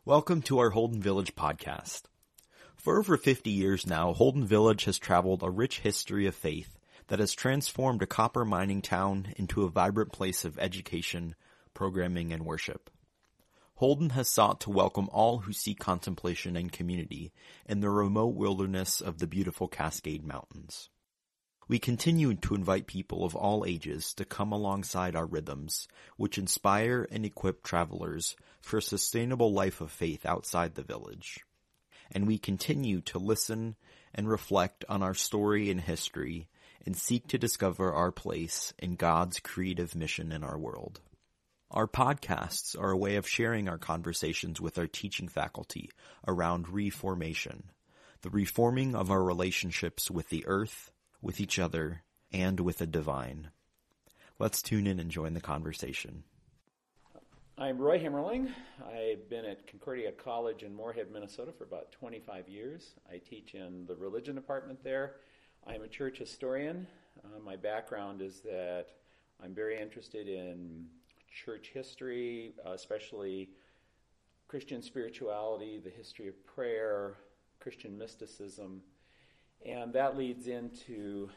Welcome to our Holden Village podcast. For over 50 years now, Holden Village has traveled a rich history of faith that has transformed a copper mining town into a vibrant place of education, programming, and worship. Holden has sought to welcome all who seek contemplation and community in the remote wilderness of the beautiful Cascade Mountains. We continue to invite people of all ages to come alongside our rhythms, which inspire and equip travelers for a sustainable life of faith outside the village. And we continue to listen and reflect on our story and history and seek to discover our place in God's creative mission in our world. Our podcasts are a way of sharing our conversations with our teaching faculty around reformation, the reforming of our relationships with the earth, with each other, and with the divine. Let's tune in and join the conversation. I'm Roy Himmerling. I've been at Concordia College in Moorhead, Minnesota for about 25 years. I teach in the religion department there. I'm a church historian. My background is that I'm very interested in church history, especially Christian spirituality, the history of prayer, Christian mysticism. And that leads into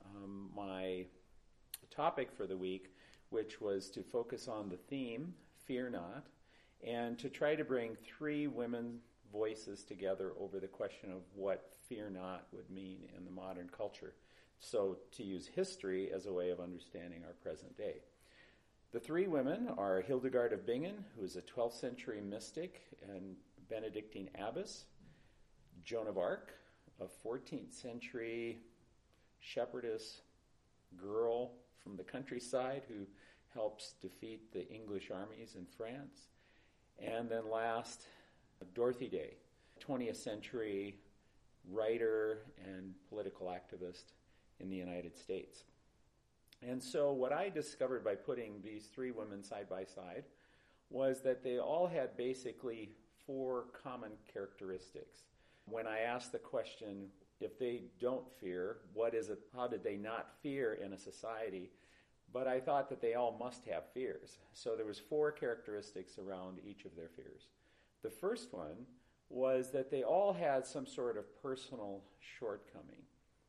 my topic for the week, which was to focus on the theme, Fear Not, and to try to bring three women voices together over the question of what fear not would mean in the modern culture. So to use history as a way of understanding our present day. The three women are Hildegard of Bingen, who is a 12th century mystic and Benedictine abbess, Joan of Arc, a 14th century shepherdess girl from the countryside who helps defeat the English armies in France. And then last, Dorothy Day, 20th century writer and political activist in the United States. And so what I discovered by putting these three women side by side was that they all had basically four common characteristics. When I asked the question, if they don't fear, what is it? How did they not fear in a society? But I thought that they all must have fears. So there was four characteristics around each of their fears. The first one was that they all had some sort of personal shortcoming.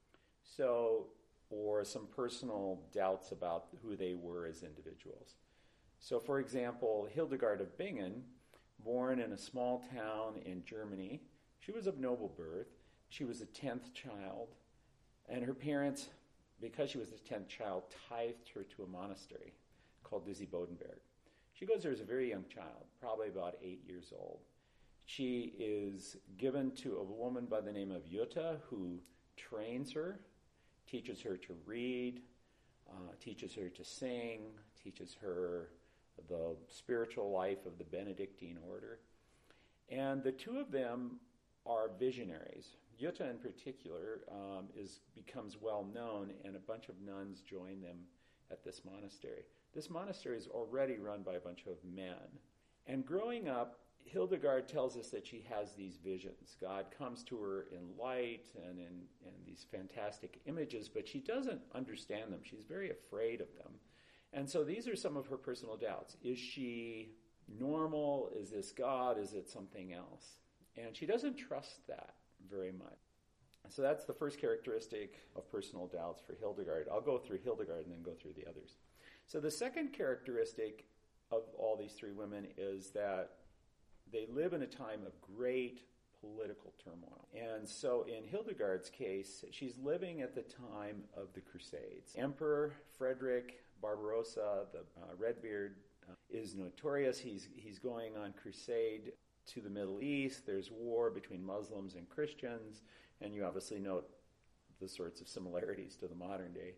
Or some personal doubts about who they were as individuals. So for example, Hildegard of Bingen, born in a small town in Germany, she was of noble birth. She was the 10th child, and her parents, because she was the 10th child, tithed her to a monastery called Disi-Bodenberg. She goes there as a very young child, probably about 8 years old. She is given to a woman by the name of Jutta, who trains her, teaches her to read, teaches her to sing, teaches her the spiritual life of the Benedictine order. And the two of them are visionaries. Jutta in particular becomes well known, and a bunch of nuns join them at this monastery. This monastery is already run by a bunch of men. And growing up, Hildegard tells us that she has these visions. God comes to her in light and in these fantastic images, but she doesn't understand them. She's very afraid of them. And so these are some of her personal doubts. Is she normal? Is this God? Is it something else? And she doesn't trust that very much. So that's the first characteristic of personal doubts for Hildegard. I'll go through Hildegard and then go through the others. So the second characteristic of all these three women is that they live in a time of great political turmoil. And so in Hildegard's case, she's living at the time of the Crusades. Emperor Frederick Barbarossa, the Redbeard, is notorious. He's going on crusade to the Middle East. There's war between Muslims and Christians, and you obviously note the sorts of similarities to the modern day.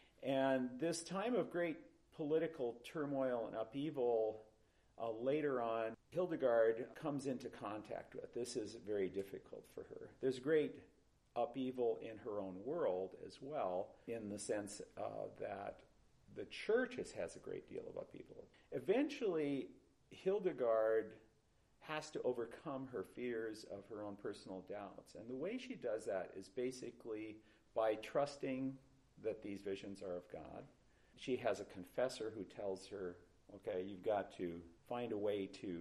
And this time of great political turmoil and upheaval, later on, Hildegard comes into contact with. This is very difficult for her. There's great upheaval in her own world as well, in the sense that the church has a great deal of upheaval. Eventually, Hildegard has to overcome her fears of her own personal doubts. And the way she does that is basically by trusting that these visions are of God. She has a confessor who tells her, okay, you've got to find a way to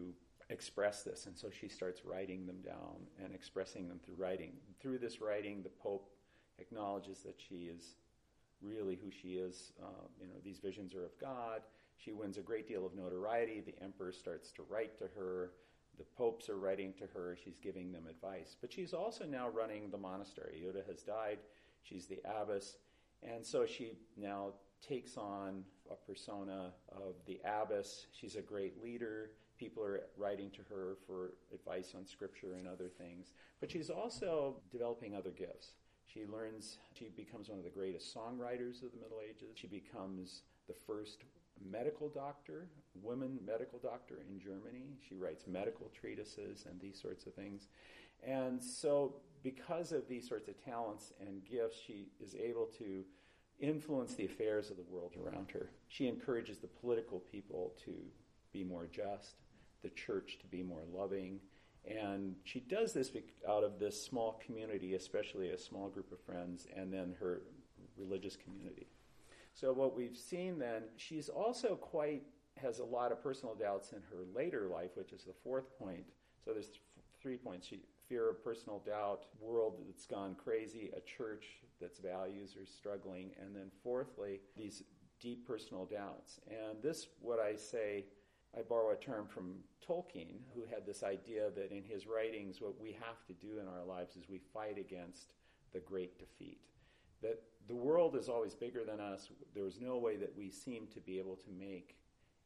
express this. And so she starts writing them down and expressing them through writing. Through this writing, the Pope acknowledges that she is really who she is. These visions are of God. She wins a great deal of notoriety. The emperor starts to write to her. The popes are writing to her. She's giving them advice. But she's also now running the monastery. Yoda has died. She's the abbess. And so she now takes on a persona of the abbess. She's a great leader. People are writing to her for advice on scripture and other things. But she's also developing other gifts. She becomes one of the greatest songwriters of the Middle Ages. She becomes the first medical doctor, woman medical doctor in Germany. She writes medical treatises and these sorts of things. And so because of these sorts of talents and gifts, she is able to influence the affairs of the world around her. She encourages the political people to be more just, the church to be more loving, and she does this out of this small community, especially a small group of friends, and then her religious community. So what we've seen then, she's also has a lot of personal doubts in her later life, which is the fourth point. So there's 3 points. Fear of personal doubt, world that's gone crazy, a church that's values are struggling, and then fourthly, these deep personal doubts. And this, what I say, I borrow a term from Tolkien, who had this idea that in his writings, what we have to do in our lives is we fight against the great defeat. That the world is always bigger than us. There is no way that we seem to be able to make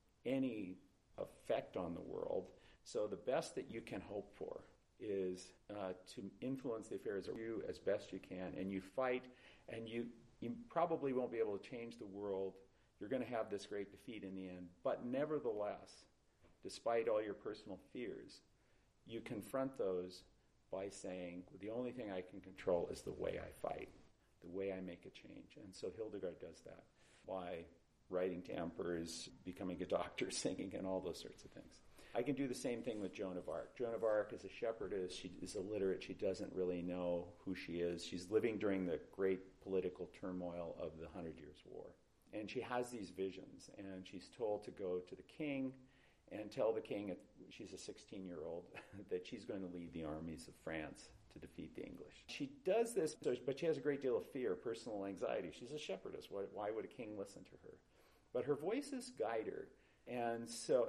any effect on the world. So the best that you can hope for is to influence the affairs of you as best you can, and you fight, and you probably won't be able to change the world. You're going to have this great defeat in the end. But nevertheless, despite all your personal fears, you confront those by saying, the only thing I can control is the way I fight, the way I make a change. And so Hildegard does that by writing to emperors, becoming a doctor, singing, and all those sorts of things. I can do the same thing with Joan of Arc. Joan of Arc is a shepherdess. She is illiterate. She doesn't really know who she is. She's living during the great political turmoil of the 100 Years' War. And she has these visions, and she's told to go to the king and tell the king, she's a 16-year-old, that she's going to lead the armies of France to defeat the English. She does this, but she has a great deal of fear, personal anxiety. She's a shepherdess. Why would a king listen to her? But her voices guide her. And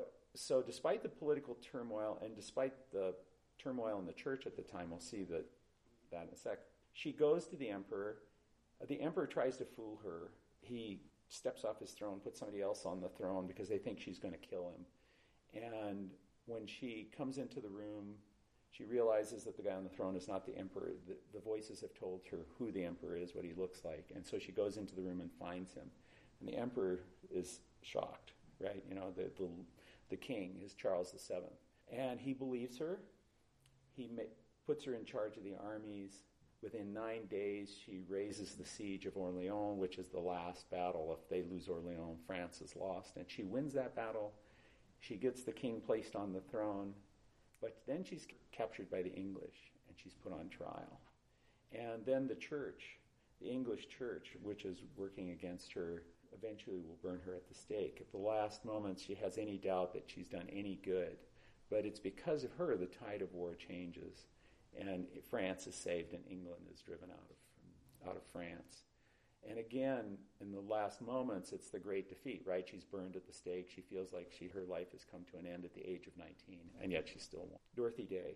so despite the political turmoil and despite the turmoil in the church at the time, we'll see that in a sec, she goes to the emperor. The emperor tries to fool her. He steps off his throne, puts somebody else on the throne because they think she's going to kill him. And when she comes into the room, she realizes that the guy on the throne is not the emperor. The voices have told her who the emperor is, what he looks like. And so she goes into the room and finds him. And the emperor is shocked, right? The king is Charles VII. And he believes her. He puts her in charge of the armies. Within 9 days, she raises the siege of Orleans, which is the last battle. If they lose Orleans, France is lost. And she wins that battle. She gets the king placed on the throne. But then she's captured by the English, and she's put on trial. And then the church, the English church, which is working against her, eventually will burn her at the stake. At the last moment, she has any doubt that she's done any good. But it's because of her the tide of war changes, and France is saved, and England is driven out of France. And again, in the last moments, it's the great defeat, right? She's burned at the stake. She feels like her life has come to an end at the age of 19, and yet she still won. Dorothy Day.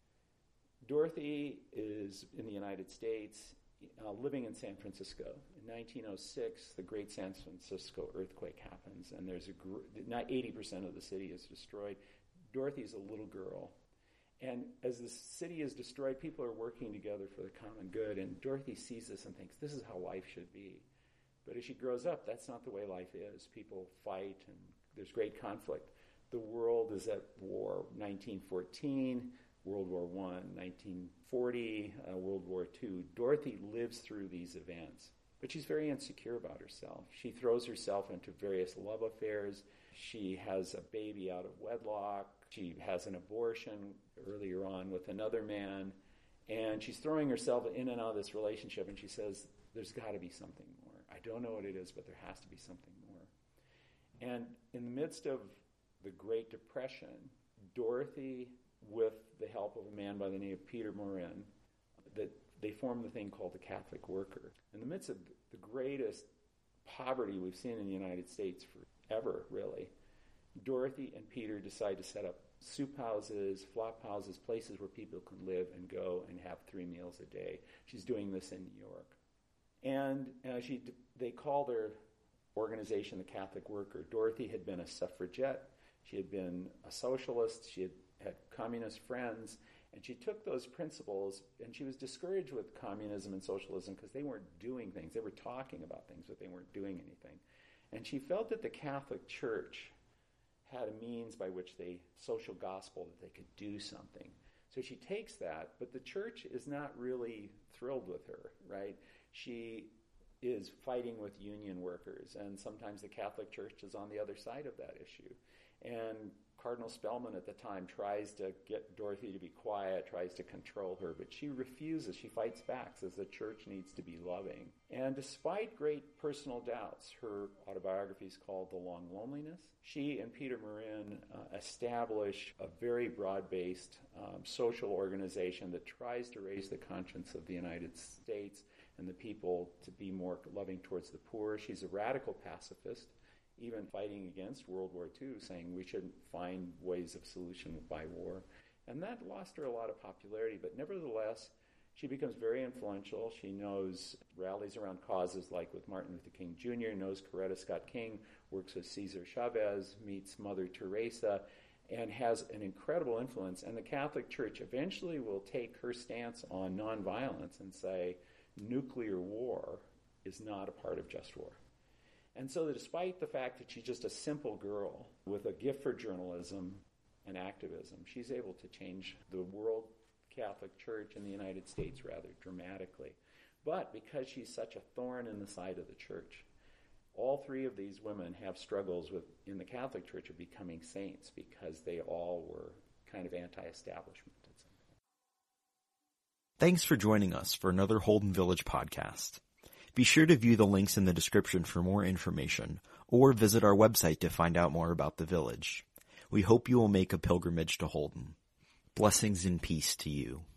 Dorothy is in the United States, living in San Francisco. In 1906, the great San Francisco earthquake happens, and there's 80% of the city is destroyed. Dorothy's a little girl. And as the city is destroyed, people are working together for the common good, and Dorothy sees this and thinks, this is how life should be. But as she grows up, that's not the way life is. People fight, and there's great conflict. The world is at war. 1914, World War I, 1940, World War II. Dorothy lives through these events, but she's very insecure about herself. She throws herself into various love affairs. She has a baby out of wedlock. She has an abortion earlier on with another man, and she's throwing herself in and out of this relationship, and she says, there's got to be something more. I don't know what it is, but there has to be something more. And in the midst of the Great Depression, Dorothy, with the help of a man by the name of Peter Morin, that they formed the thing called the Catholic Worker. In the midst of the greatest poverty we've seen in the United States forever, really, Dorothy and Peter decide to set up soup houses, flop houses, places where people can live and go and have 3 meals a day. She's doing this in New York. And they call their organization the Catholic Worker. Dorothy had been a suffragette. She had been a socialist. She had communist friends. And she took those principles, and she was discouraged with communism and socialism because they weren't doing things. They were talking about things, but they weren't doing anything. And she felt that the Catholic Church had a means by which social gospel, that they could do something. So she takes that, but the church is not really thrilled with her, right? She is fighting with union workers, and sometimes the Catholic Church is on the other side of that issue. And Cardinal Spellman at the time tries to get Dorothy to be quiet, tries to control her, but she refuses. She fights back, says the church needs to be loving. And despite great personal doubts, her autobiography is called The Long Loneliness. She and Peter Morin establish a very broad-based social organization that tries to raise the conscience of the United States and the people to be more loving towards the poor. She's a radical pacifist, even fighting against World War II, saying we shouldn't find ways of solution by war. And that lost her a lot of popularity, but nevertheless, she becomes very influential. She knows rallies around causes like with Martin Luther King Jr., knows Coretta Scott King, works with Cesar Chavez, meets Mother Teresa, and has an incredible influence. And the Catholic Church eventually will take her stance on nonviolence and say nuclear war is not a part of just war. And so despite the fact that she's just a simple girl with a gift for journalism and activism, she's able to change the world Catholic Church in the United States rather dramatically. But because she's such a thorn in the side of the church, all 3 of these women have struggles in the Catholic Church of becoming saints because they all were kind of anti-establishment at some point. Thanks for joining us for another Holden Village podcast. Be sure to view the links in the description for more information, or visit our website to find out more about the village. We hope you will make a pilgrimage to Holden. Blessings and peace to you.